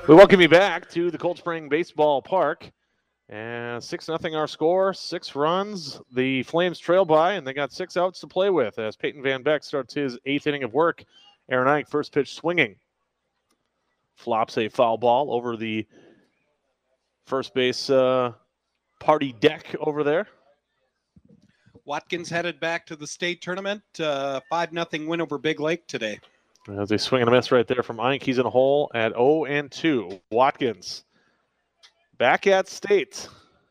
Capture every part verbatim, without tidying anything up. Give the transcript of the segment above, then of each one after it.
We welcome you back to the Cold Spring Baseball Park. And six nothing our score, six runs. The Flames trail by, and they got six outs to play with as Peyton Van Beck starts his eighth inning of work. Aaron Ike, first pitch swinging. Flops a foul ball over the first base uh, party deck over there. Watkins headed back to the state tournament. Uh, five nothing win over Big Lake today. As they swing and a miss right there from Ike. He's in a hole at oh and two. Watkins back at state.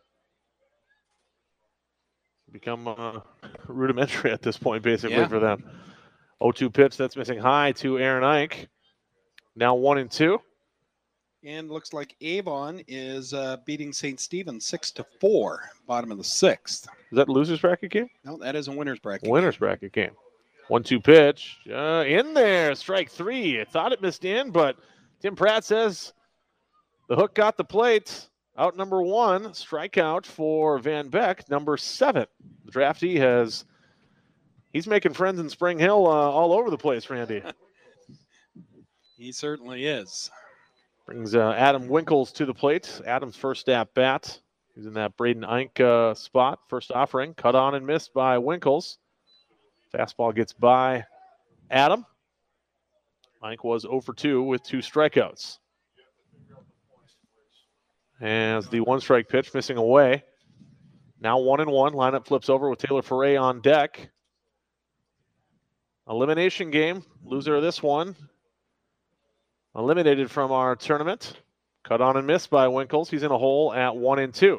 Become uh, rudimentary at this point, basically, yeah. for them. oh two pitch, that's missing high to Aaron Ike. Now one and two. And looks like Avon is uh, beating Saint Stephen's six to four, bottom of the sixth. Is that the loser's bracket game? No, that is a winner's bracket. Winner's game. bracket game. one two pitch. Uh, in there. Strike three. I thought it missed in, but Tim Pratt says the hook got the plate. Out number one. Strikeout for Van Beck, number seven. The draftee has, he's making friends in Spring Hill uh, all over the place, Randy. He certainly is. Brings uh, Adam Winkles to the plate. Adam's first at bat. He's in that Braden Ike uh, spot. First offering. Cut on and missed by Winkles. Fastball gets by Adam. Ike was oh for two with two strikeouts. As the one strike pitch missing away. Now one and one. Lineup flips over with Taylor Foray on deck. Elimination game. Loser of this one eliminated from our tournament. Cut on and missed by Winkles. He's in a hole at one and two.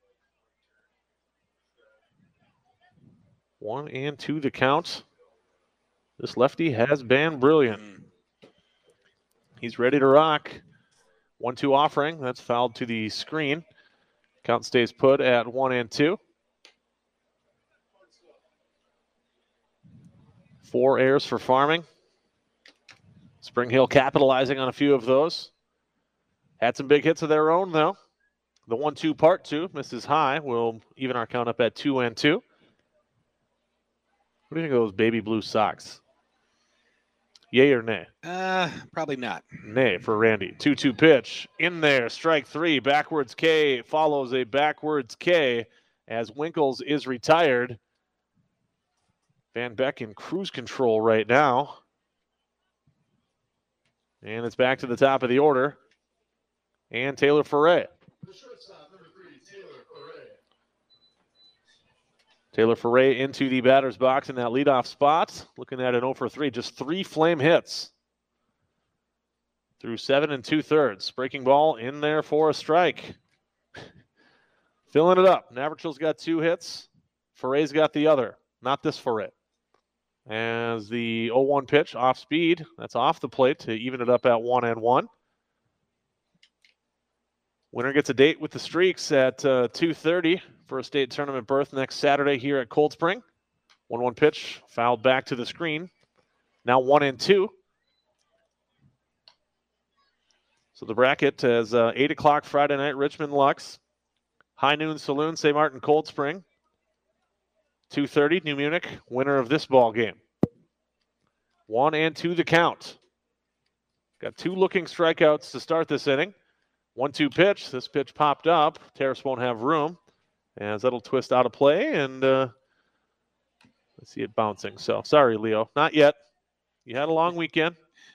One and two to count. This lefty has been brilliant. He's ready to rock. one two offering. That's fouled to the screen. Count stays put at one and two. Four errors for Farming. Spring Hill capitalizing on a few of those. Had some big hits of their own, though. The one two part two misses high. Will even our count up at two and two. What do you think of those baby blue socks? Yay or nay? Uh, probably not. Nay for Randy. two two pitch. In there. Strike three. Backwards K follows a backwards K as Winkles is retired. Van Beck in cruise control right now. And it's back to the top of the order. And Taylor Foray. Taylor Foray into the batter's box in that leadoff spot. Looking at an oh for three. Just three Flame hits. Through seven and two-thirds. Breaking ball in there for a strike. Filling it up. Navratil's got two hits. Foray's got the other. Not this Foray. As the oh one pitch off speed. That's off the plate to even it up at one and one. Winner gets a date with the Streaks at uh, two thirty for a state tournament berth next Saturday here at Cold Spring. one one pitch fouled back to the screen. Now one and two. So the bracket is uh, eight o'clock Friday night, Richmond Lux. High Noon Saloon, Saint Martin Cold Spring. two thirty, New Munich, winner of this ball game. One and two the count. Got two looking strikeouts to start this inning. one two pitch. This pitch popped up. Terrace won't have room as that'll twist out of play. And uh, let's see it bouncing. So sorry, Leo. Not yet. You had a long weekend.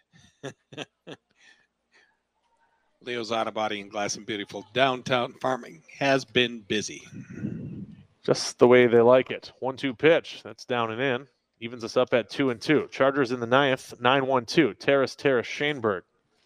Leo's Auto Body in Glass and Beautiful downtown Farming has been busy. Just the way they like it. one two pitch. That's down and in. Evens us up at two and two. Chargers in the ninth. nine one two. Terrace, Terrace, Shaneberg.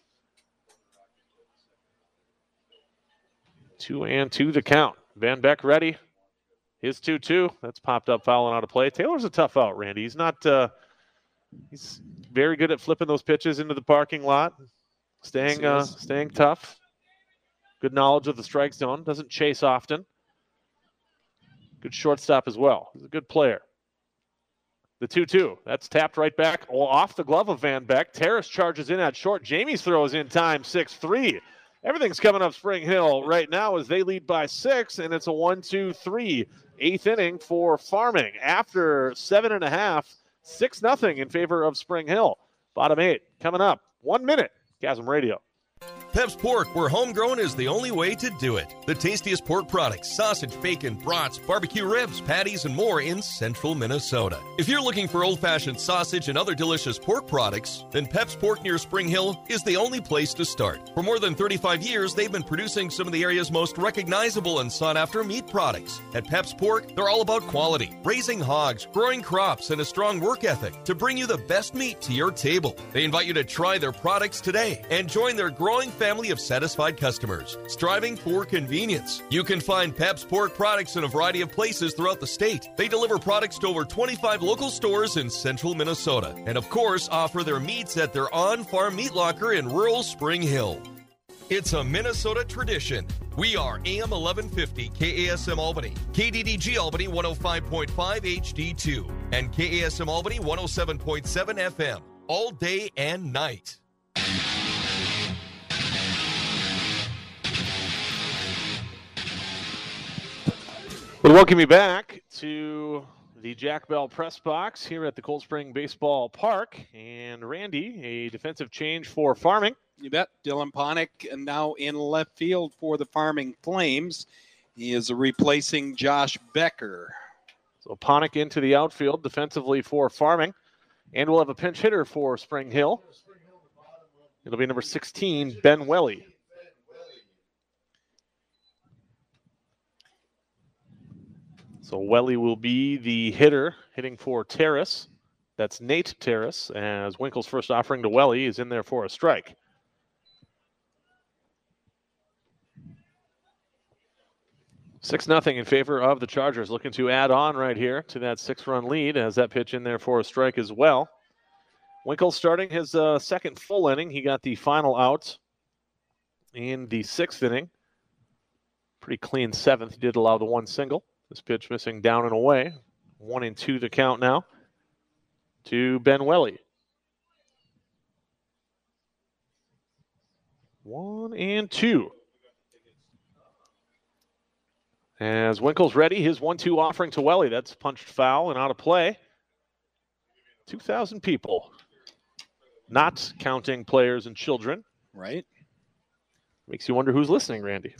Two and two the count. Van Beck ready. His two two. That's popped up, fouling out of play. Taylor's a tough out, Randy. He's not, uh, he's very good at flipping those pitches into the parking lot. Staying, uh, staying tough. Good knowledge of the strike zone. Doesn't chase often. Good shortstop as well. He's a good player. The two two. That's tapped right back off the glove of Van Beck. Terrace charges in at short. Jamie's throws in time, six three. Everything's coming up Spring Hill right now as they lead by six, and it's a one two three. Eighth inning for Farming. After seven and a half, six nothing in favor of Spring Hill. Bottom eight coming up. One minute. Chasm Radio. Pep's Pork, where homegrown is the only way to do it. The tastiest pork products, sausage, bacon, brats, barbecue ribs, patties, and more in central Minnesota. If you're looking for old-fashioned sausage and other delicious pork products, then Pep's Pork near Spring Hill is the only place to start. For more than thirty-five years, they've been producing some of the area's most recognizable and sought-after meat products. At Pep's Pork, they're all about quality, raising hogs, growing crops, and a strong work ethic to bring you the best meat to your table. They invite you to try their products today and join their growing family of satisfied customers, striving for convenience. You can find Pep's Pork products in a variety of places throughout the state. They deliver products to over twenty-five local stores in central Minnesota, and of course, offer their meats at their on-farm meat locker in rural Spring Hill. It's a Minnesota tradition. We are A M eleven fifty K A S M Albany, K D D G Albany one oh five point five H D two, and K A S M Albany one oh seven point seven F M, all day and night. Well, welcome you back to the Jack Bell press box here at the Cold Spring Baseball Park. And Randy, a defensive change for Farming. You bet. Dylan Ponick now in left field for the Farming Flames. He is replacing Josh Becker. So Ponick into the outfield defensively for Farming. And we'll have a pinch hitter for Spring Hill. It'll be number sixteen, Ben Welly. So Welly will be the hitter, hitting for Terrace. That's Nate Terrace, as Winkle's first offering to Welly is in there for a strike. six nothing in favor of the Chargers, looking to add on right here to that six-run lead as that pitch in there for a strike as well. Winkle starting his uh, second full inning. He got the final out in the sixth inning. Pretty clean seventh. He did allow the one single. This pitch missing down and away. One and two the count now to Ben Welly. One and two. As Winkle's ready, his one two offering to Welly. That's punched foul and out of play. two thousand people. Not counting players and children. Right. Makes you wonder who's listening, Randy.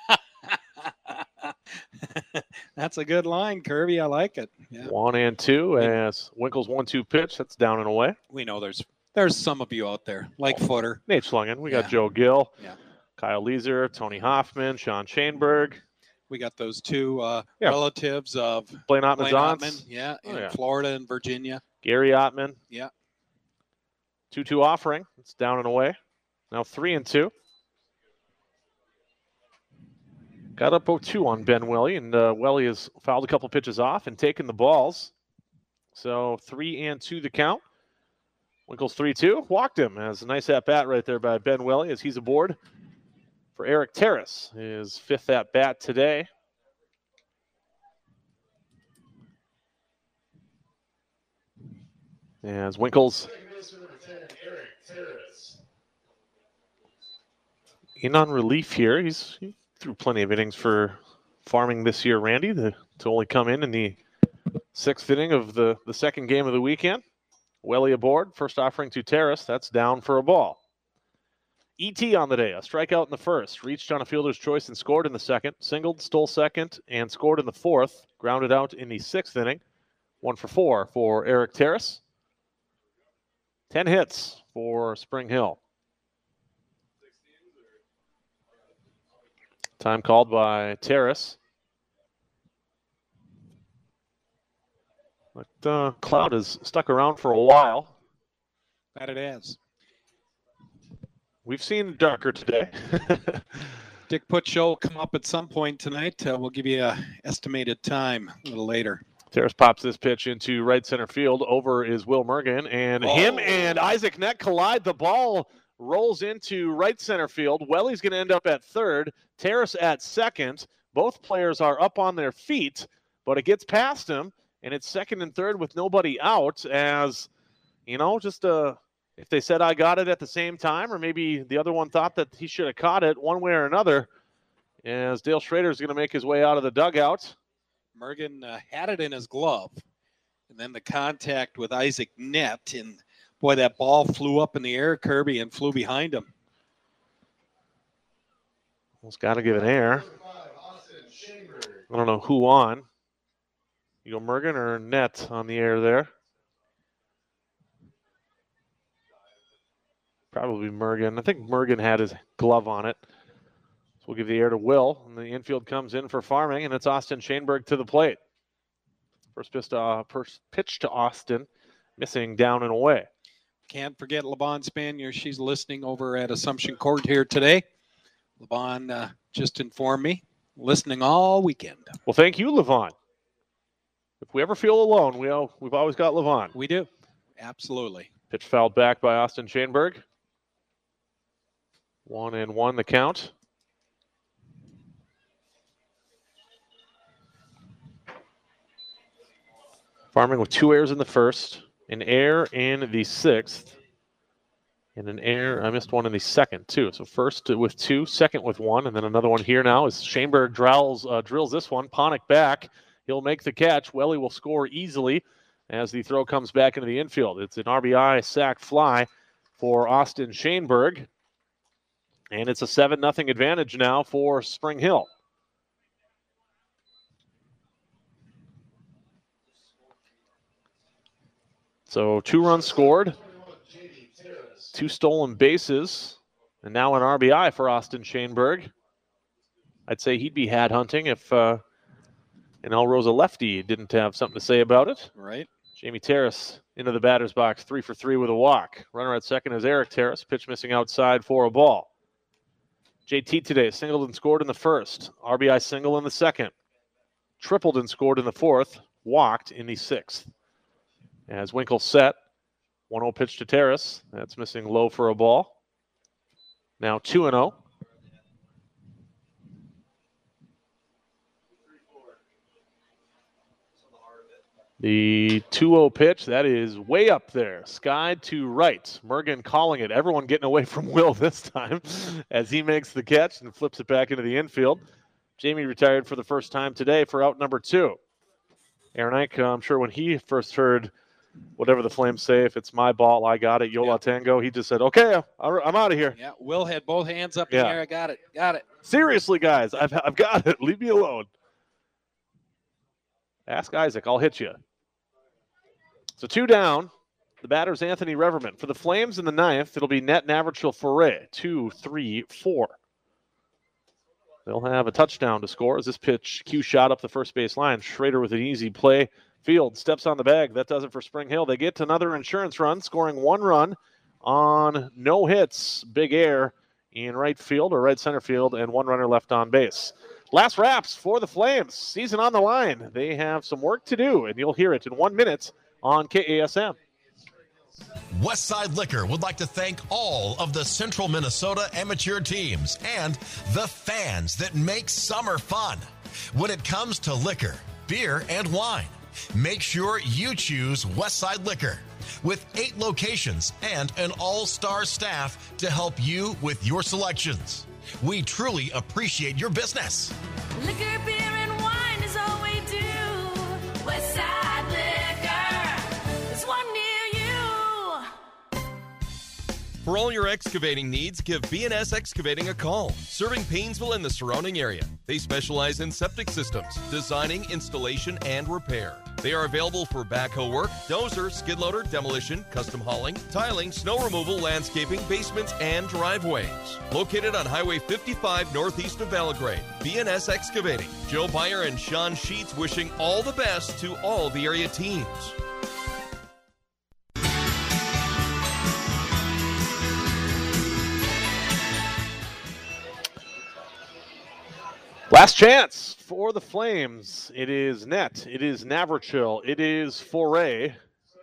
That's a good line, Kirby. I like it. Yeah. One and two as Winkle's one two pitch. That's down and away. We know there's there's some of you out there, like oh, Footer. Nate Schlungen. We got yeah. Joe Gill, yeah. Kyle Leeser, Tony Hoffman, Sean Chainberg. We got those two uh, yeah. relatives of Blaine Ottman. Ottman, yeah, in oh, yeah. Florida and Virginia. Gary Ottman. Yeah. two two offering. It's down and away. Now three and two. Got up oh two on Ben Welly, and uh, Welly has fouled a couple pitches off and taken the balls. So three and two the count. Winkle's three two. Walked him. Has a nice at-bat right there by Ben Welly as he's aboard for Eric Terrace, his fifth at-bat today. As Winkle's in on relief here. He's he threw plenty of innings for Farming this year, Randy, the, to only come in in the sixth inning of the, the second game of the weekend. Welly aboard. First offering to Terrace. That's down for a ball. E T on the day. A strikeout in the first. Reached on a fielder's choice and scored in the second. Singled, stole second, and scored in the fourth. Grounded out in the sixth inning. One for four for Eric Terrace. Ten hits for Spring Hill. Time called by Terrace. But uh, Cloud has stuck around for a while. That it is. We've seen darker today. Dick Put Show will come up at some point tonight. Uh, we'll give you an estimated time a little later. Terrace pops this pitch into right center field. Over is Will Mergen, and oh. him and Isaac Neck collide. The ball rolls into right center field. Welly's going to end up at third. Terrace at second. Both players are up on their feet, but it gets past him, and it's second and third with nobody out. As, you know, just uh, if they said I got it at the same time, or maybe the other one thought that he should have caught it one way or another, as Dale Schrader is going to make his way out of the dugout. Mergen uh, had it in his glove, and then the contact with Isaac Net, and boy, that ball flew up in the air, Kirby, and flew behind him. Almost got to give an air. I don't know who on. You go Mergen or Net on the air there? Probably Mergen. I think Mergen had his glove on it. So we'll give the air to Will. And the infield comes in for Farming, and it's Austin Schoenberg to the plate. First pitch to, uh, first pitch to Austin, missing down and away. Can't forget LeBon Spanier. She's listening over at Assumption Court here today. LeBon uh, just informed me, listening all weekend. Well, thank you, Levon. If we ever feel alone, we all, we've always got Levon. We do. Absolutely. Pitch fouled back by Austin Schoenberg. One and one the count. Farming with two errors in the first, an error in the sixth, and an error, I missed one in the second too. So first with two, second with one, and then another one here now as Schoenberg drills, uh, drills this one. Ponick back. He'll make the catch. Welly will score easily as the throw comes back into the infield. It's an R B I sac fly for Austin Schoenberg. And it's a seven nothing advantage now for Spring Hill. So two runs scored, two stolen bases, and now an R B I for Austin Schoenberg. I'd say he'd be hat hunting if uh, an El Rosa lefty didn't have something to say about it. Right. Jamie Terrace into the batter's box, three for three with a walk. Runner at second is Eric Terrace, pitch missing outside for a ball. J T today singled and scored in the first, R B I single in the second, tripled and scored in the fourth, walked in the sixth. As Winkle set, one oh pitch to Terrace. That's missing low for a ball. Now two and oh. The two oh pitch, that is way up there. Skied to right. Mergen calling it. Everyone getting away from Will this time as he makes the catch and flips it back into the infield. Jamie retired for the first time today for out number two. Aaron Ike, I'm sure when he first heard whatever the Flames say, if it's my ball, I got it, Yola yeah. Tango, he just said, okay, I'm out of here. Yeah, Will had both hands up in yeah. the air. I got it, got it. Seriously, guys, I've, I've got it. Leave me alone. Ask Isaac, I'll hit you. So two down. The batter's Anthony Reverman. For the Flames in the ninth, it'll be Net Navratil Foray. Two, three, four. They'll have a touchdown to score as this pitch, cue shot up the first base line. Schrader with an easy play. Field steps on the bag. That does it for Spring Hill. They get another insurance run, scoring one run on no hits. Big air in right field or right center field, and one runner left on base. Last wraps for the Flames. Season on the line. They have some work to do, and you'll hear it in one minute on K A S M. Westside Liquor would like to thank all of the Central Minnesota amateur teams and the fans that make summer fun. When it comes to liquor, beer, and wine, make sure you choose Westside Liquor. With eight locations and an all-star staff to help you with your selections. We truly appreciate your business. Liquor, beer, and wine is all we do. Westside Liquor, there's one near you. For all your excavating needs, give B and S Excavating a call. Serving Painesville and the surrounding area. They specialize in septic systems, designing, installation, and repair. They are available for backhoe work, dozer, skid loader, demolition, custom hauling, tiling, snow removal, landscaping, basements, and driveways. Located on Highway fifty-five northeast of Belgrade. B and S Excavating. Joe Byer and Sean Sheets wishing all the best to all the area teams. Last chance for the Flames. It is Net. It is Navratil. It is Foray.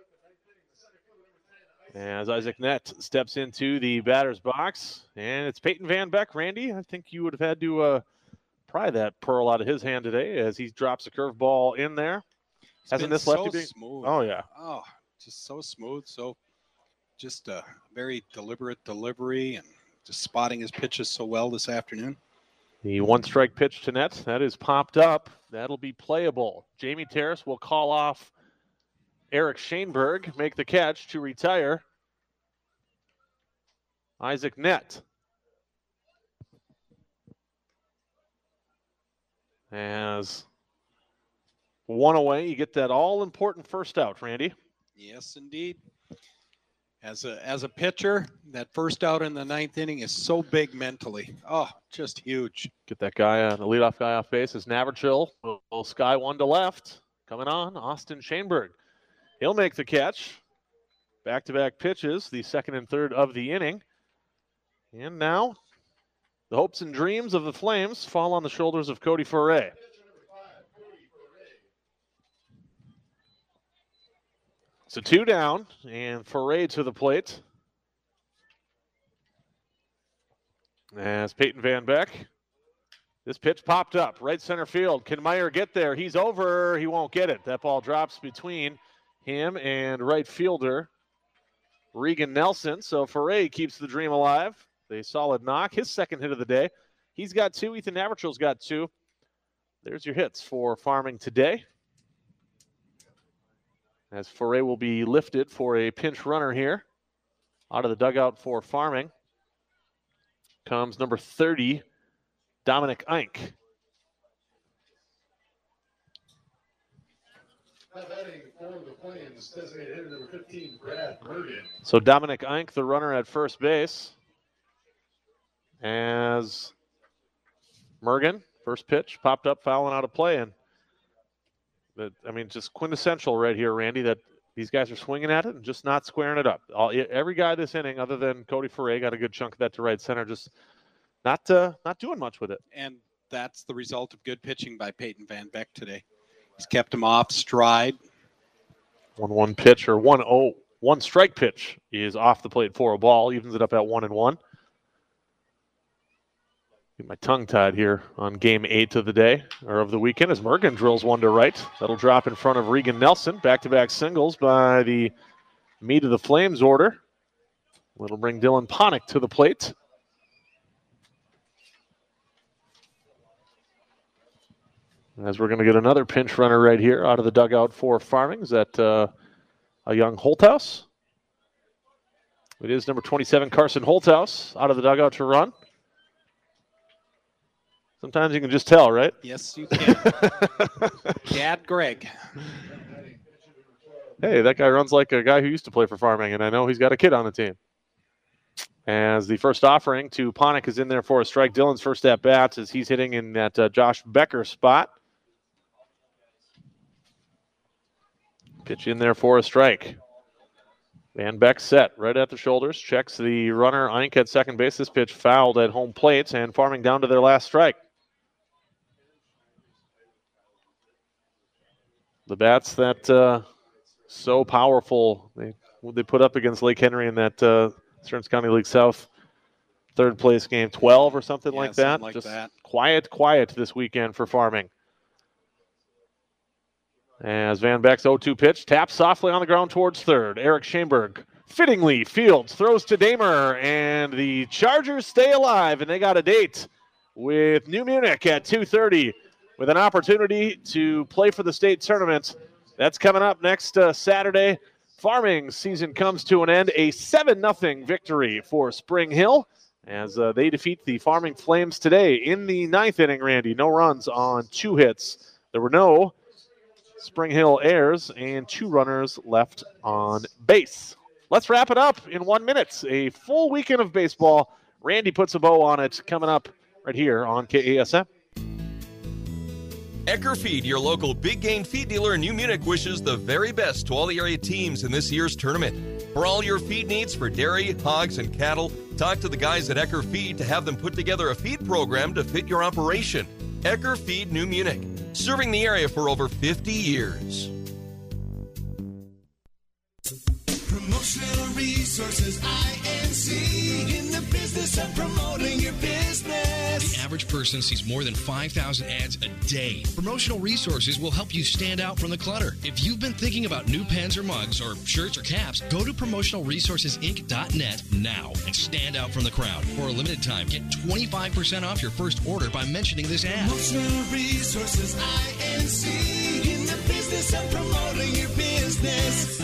As Isaac Net steps into the batter's box. And it's Peyton Van Beck. Randy, I think you would have had to uh, pry that pearl out of his hand today as he drops a curveball in there. It's Hasn't been this lefty so been smooth. Oh, yeah. Oh, just so smooth. So just a very deliberate delivery and just spotting his pitches so well this afternoon. The one-strike pitch to Net, that is popped up. That'll be playable. Jamie Terrace will call off Eric Schoenberg, make the catch to retire Isaac Net. As one away, you get that all-important first out, Randy. Yes, indeed. As a as a pitcher, that first out in the ninth inning is so big mentally. Oh, just huge. Get that guy, uh, the leadoff guy off base is Navratil. Little sky one to left. Coming on, Austin Schoenberg. He'll make the catch. Back-to-back pitches, the second and third of the inning. And now, the hopes and dreams of the Flames fall on the shoulders of Cody Foray. So two down, and Foray to the plate. As Peyton Van Beck. This pitch popped up, right center field. Can Meyer get there? He's over. He won't get it. That ball drops between him and right fielder Regan Nelson. So Foray keeps the dream alive. A solid knock. His second hit of the day. He's got two. Ethan Navratil's got two. There's your hits for Farming today. As Foray will be lifted for a pinch runner here. Out of the dugout for Farming comes number thirty, Dominic Eink. So Dominic Eink, the runner at first base. As Mergen, first pitch, popped up, fouling out of play. And that, I mean, just quintessential right here, Randy, that these guys are swinging at it and just not squaring it up. All, every guy this inning, other than Cody Foray, got a good chunk of that to right center, just not uh, not doing much with it. And that's the result of good pitching by Peyton Van Beck today. He's kept him off stride. one one pitch or one oh, one strike pitch is off the plate for a ball, evens it up at one and one. Get my tongue tied here on game eight of the day, or of the weekend, as Mergen drills one to right. That'll drop in front of Regan Nelson. Back-to-back singles by the meat of the Flames order. That'll bring Dylan Ponick to the plate. As we're going to get another pinch runner right here out of the dugout for Farming. Is that uh, a young Holthouse? It is number twenty-seven, Carson Holthouse, out of the dugout to run. Sometimes you can just tell, right? Yes, you can. Dad Greg. Hey, that guy runs like a guy who used to play for Farming, and I know he's got a kid on the team. As the first offering to Ponick is in there for a strike. Dylan's first at bats as he's hitting in that uh, Josh Becker spot. Pitch in there for a strike. Van Beck set right at the shoulders. Checks the runner, Eink, at second base. This pitch fouled at home plate, and Farming down to their last strike. The bats that uh, so powerful they they put up against Lake Henry in that uh, Stearns County League South third place game, twelve or something Yeah, like something that. like Just that. quiet, quiet this weekend for Farming. As Van Beck's oh two pitch taps softly on the ground towards third. Eric Schoenberg fittingly fields, throws to Damer, and the Chargers stay alive, and they got a date with New Munich at two thirty with an opportunity to play for the state tournament. That's coming up next uh, Saturday. Farming season comes to an end. A seven nothing victory for Spring Hill as uh, they defeat the Farming Flames today in the ninth inning, Randy. No runs on two hits. There were no Spring Hill errors and two runners left on base. Let's wrap it up in one minute. A full weekend of baseball. Randy puts a bow on it coming up right here on K A S M. Ecker Feed, your local big game feed dealer in New Munich, wishes the very best to all the area teams in this year's tournament. For all your feed needs for dairy, hogs, and cattle, talk to the guys at Ecker Feed to have them put together a feed program to fit your operation. Ecker Feed New Munich, serving the area for over fifty years. Promotional Resources I N C, in the business of promoting your business. The average person sees more than five thousand ads a day. Promotional Resources will help you stand out from the clutter. If you've been thinking about new pens or mugs or shirts or caps, go to promotional resources inc dot net now and stand out from the crowd. For a limited time, get twenty-five percent off your first order by mentioning this ad. Promotional Resources I N C, in the business of promoting your business.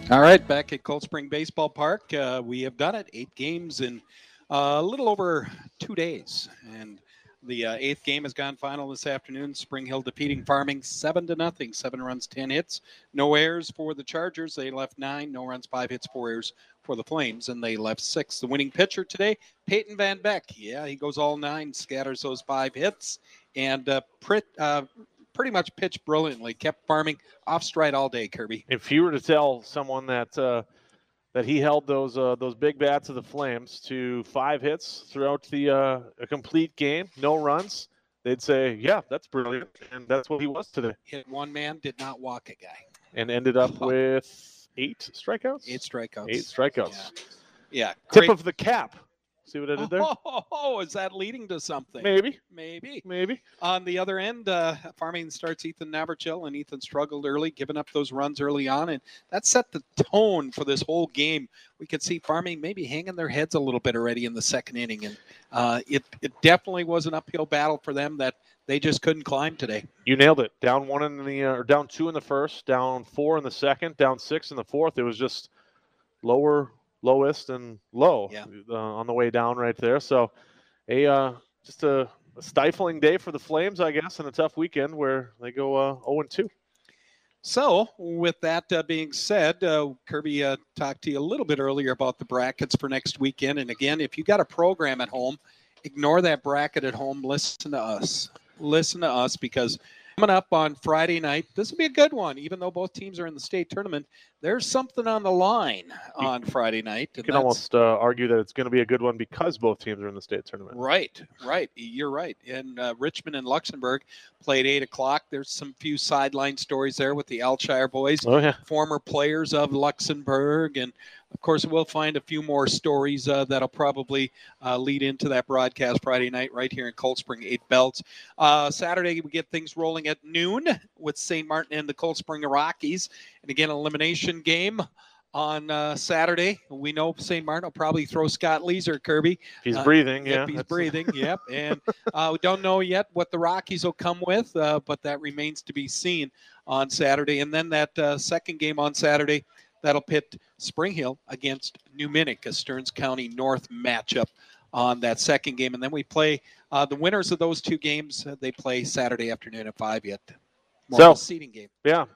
All right, back at Cold Spring Baseball Park, uh, we have done it. Eight games in uh, a little over two days, and the uh, eighth game has gone final this afternoon. Spring Hill defeating Farming seven to nothing. Seven runs, ten hits, no errors for the Chargers. They left nine, no runs, five hits, four errors for the Flames, and they left six. The winning pitcher today, Peyton Van Beck. Yeah, he goes all nine, scatters those five hits, and uh, prit, uh, pretty much pitched brilliantly. Kept Farming off stride all day, Kirby. If you were to tell someone that uh, that he held those uh, those big bats of the Flames to five hits throughout the uh, a complete game, no runs, they'd say, "Yeah, that's brilliant," and that's what he was today. Hit one man, did not walk a guy. And ended up with eight strikeouts. Eight strikeouts. Eight strikeouts. Yeah. Tip Great. of the cap. See what I did there? Oh, is that leading to something? Maybe, Maybe. maybe. On the other end, uh, Farming starts Ethan Navarchil, and Ethan struggled early, giving up those runs early on, and that set the tone for this whole game. We could see Farming maybe hanging their heads a little bit already in the second inning, and uh, it, it definitely was an uphill battle for them that they just couldn't climb today. You nailed it. Down one in the, uh, or down two in the first, down four in the second, down six in the fourth. It was just lower, lowest, and low Yeah. uh, on the way down right there. So, a uh, just a, a stifling day for the Flames, I guess, and a tough weekend where they go uh, oh and two. So, with that uh, being said, uh, Kirby uh, talked to you a little bit earlier about the brackets for next weekend. And again, if you got a program at home, ignore that bracket at home. Listen to us. Listen to us, because coming up on Friday night, this will be a good one. Even though both teams are in the state tournament, there's something on the line on Friday night. You and can that's- almost uh, argue that it's going to be a good one because both teams are in the state tournament. Right, right. You're right. And uh, Richmond and Luxembourg played eight o'clock. There's some few sideline stories there with the Alshire boys, Oh, yeah. former players of Luxembourg. And, of course, we'll find a few more stories uh, that'll probably uh, lead into that broadcast Friday night right here in Cold Spring, Eight Belts. Uh, Saturday, we get things rolling at noon with Saint Martin and the Cold Spring Rockies. And, again, elimination game on uh, Saturday. We know Saint Martin will probably throw Scott Leeser, Kirby. He's Uh, breathing, yeah. Yep, he's that's- breathing. Yep. And uh, we don't know yet what the Rockies will come with, uh, but that remains to be seen on Saturday. And then that uh, second game on Saturday, that'll pit Spring Hill against New Minnick, a Stearns County North matchup on that second game. And then we play uh, the winners of those two games. Uh, they play Saturday afternoon at five yet. More So- of a seeding game. Yeah.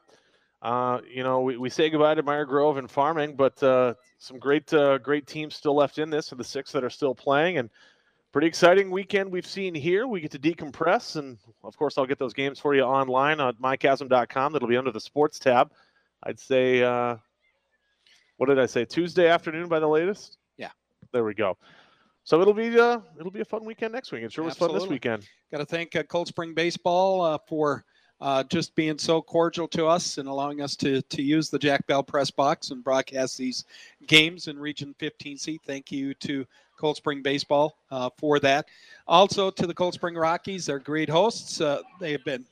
Uh, you know, we, we say goodbye to Meyer Grove and Farming, but uh, some great uh, great teams still left in this, and the six that are still playing. And pretty exciting weekend we've seen here. We get to decompress, and, of course, I'll get those games for you online on my chasm dot com. That'll be under the sports tab. I'd say, uh, what did I say, Tuesday afternoon by the latest? Yeah. There we go. So it'll be uh, it'll be a fun weekend next week. It sure was fun this Absolutely. weekend. Got to thank uh, Cold Spring Baseball uh, for uh, just being so cordial to us and allowing us to to use the Jack Bell press box and broadcast these games in Region fifteen C. Thank you to Cold Spring Baseball uh, for that. Also to the Cold Spring Rockies, they're great hosts. Uh, they have been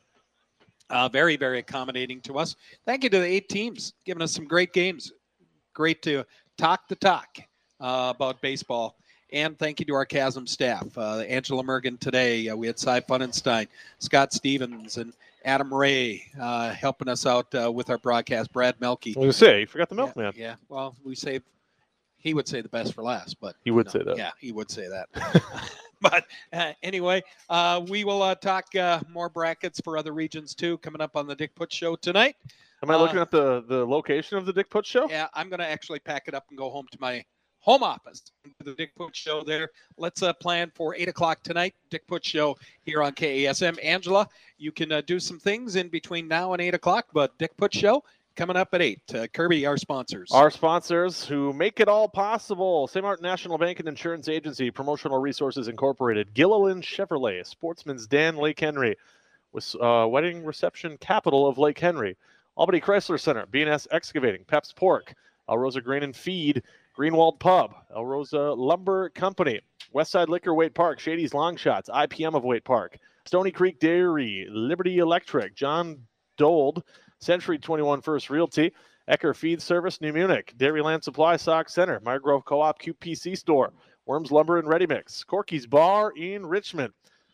uh, very, very accommodating to us. Thank you to the eight teams giving us some great games. Great to talk the talk uh, about baseball. And thank you to our Chasm staff. Uh, Angela Mergen today. Uh, we had Cy Funenstein, Scott Stevens, and Adam Ray uh, helping us out uh, with our broadcast. Brad Melky. I was going to say, you forgot the Yeah, milkman. yeah. Well, we saved. He would say the best for last, but He would no, say that. Yeah, he would say that. But uh, anyway, uh, we will uh, talk uh, more brackets for other regions too coming up on the Dick Put Show tonight. Am I Uh, looking at the, the location of the Dick Put Show? Yeah, I'm going to actually pack it up and go home to my home office. The Dick Put Show there. Let's uh, plan for eight o'clock tonight. Dick Put Show here on K A S M. Angela, you can uh, do some things in between now and eight o'clock, but Dick Put Show coming up at eight. Uh, Kirby, our sponsors. Our sponsors who make it all possible. Saint Martin National Bank and Insurance Agency, Promotional Resources Incorporated, Gilliland Chevrolet, Sportsman's Dan Lake Henry, with uh, Wedding Reception Capital of Lake Henry, Albany Chrysler Center, B and S Excavating, Pep's Pork, El Rosa Grain and Feed, Greenwald Pub, El Rosa Lumber Company, Westside Liquor Waite Park, Shady's Long Shots, I P M of Waite Park, Stony Creek Dairy, Liberty Electric, John Dold, Century twenty-one First Realty, Ecker Feed Service, New Munich, Dairyland Supply Sock Center, Mygrove Co-op Q P C Store, Worms Lumber and Ready Mix, Corky's Bar in Richmond.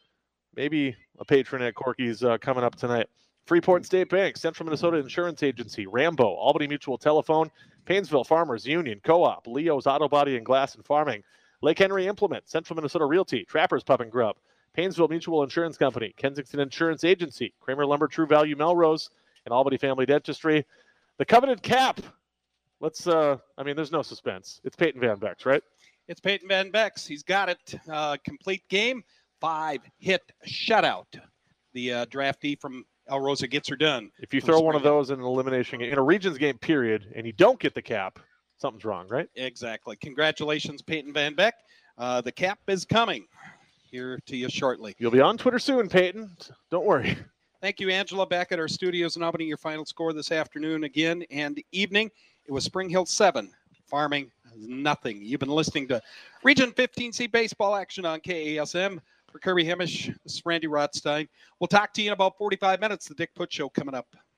Maybe a patron at Corky's uh, coming up tonight. Freeport State Bank, Central Minnesota Insurance Agency, Rambo, Albany Mutual Telephone, Painesville Farmers Union, Co-op, Leo's Auto Body and Glass and Farming, Lake Henry Implement, Central Minnesota Realty, Trappers Pup and Grub, Painesville Mutual Insurance Company, Kensington Insurance Agency, Kramer Lumber True Value Melrose, and Albany Family Dentistry. The coveted cap. Let's, uh, I mean, there's no suspense. It's Peyton Van Bex, right? It's Peyton Van Bex. He's got it. Uh, complete game. Five hit shutout. The uh, draftee from El Rosa gets her done. If you throw one of those in an elimination game, in a regions game period, and you don't get the cap, something's wrong, right? Exactly. Congratulations, Peyton Van Beck. Uh, the cap is coming here to you shortly. You'll be on Twitter soon, Peyton. Don't worry. Thank you, Angela, back at our studios in Albany. Your final score this afternoon again and evening. It was Spring Hill seven, Farming nothing. You've been listening to Region fifteen C baseball action on K A S M. For Kirby Hemish, this is Randy Rothstein. We'll talk to you in about forty-five minutes. The Dick Put Show coming up.